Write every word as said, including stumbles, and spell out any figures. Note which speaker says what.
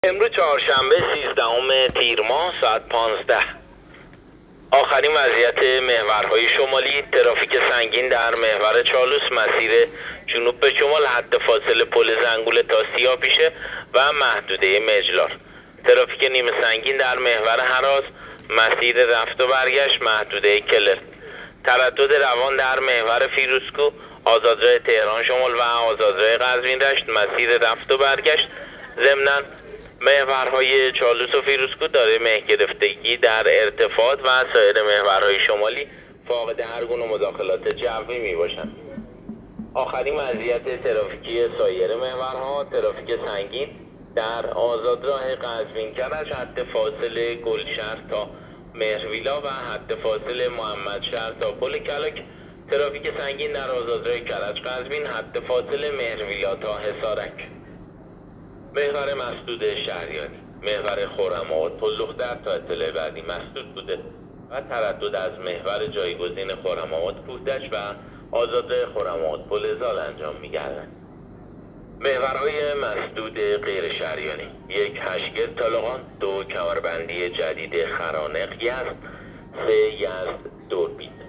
Speaker 1: امروز چهارشنبه سیزدهم تیر ماه ساعت پانزده. آخرین وضعیت محورهای شمالی: ترافیک سنگین در محور چالوس مسیر جنوب به شمال حد فاصله پل زنگوله تا سیاه‌پیشه و محدوده مجلار. ترافیک نیمه سنگین در محور هراز مسیر رفت و برگشت محدوده کلر. تردد روان در محور فیروزکو آزادراه تهران شمال و آزادراه قزوین رشت مسیر رفت و برگشت. ضمناً محورهای چالوس و فیروزکو داره مه گرفتگی در ارتفاعات و سایر محورهای شمالی فاقد هر گونه مداخلات جوی می باشند. آخرین وضعیت ترافیکی سایر محورها: ترافیک سنگین در آزادراه قزوین کرج حد فاصله گلشهر تا مهرویلا و حد فاصله محمدشهر تا پل کلک. ترافیک سنگین در آزادراه کرج قزوین حد فاصله مهرویلا تا حصارک. محور مسدود شهریاری: محور خرم‌آباد پل دختر تا اطلاع بعدی مسدود بوده و تردد از محور جایگزین خرم‌آباد کوهدشت و آزادراه خرم‌آباد پل زال انجام می‌گردد. محورهای مسدود غیر شهریاری: یک هشگرد طالقان، دو کمربندی جدید خرانق یزد، سه یزد دوربین.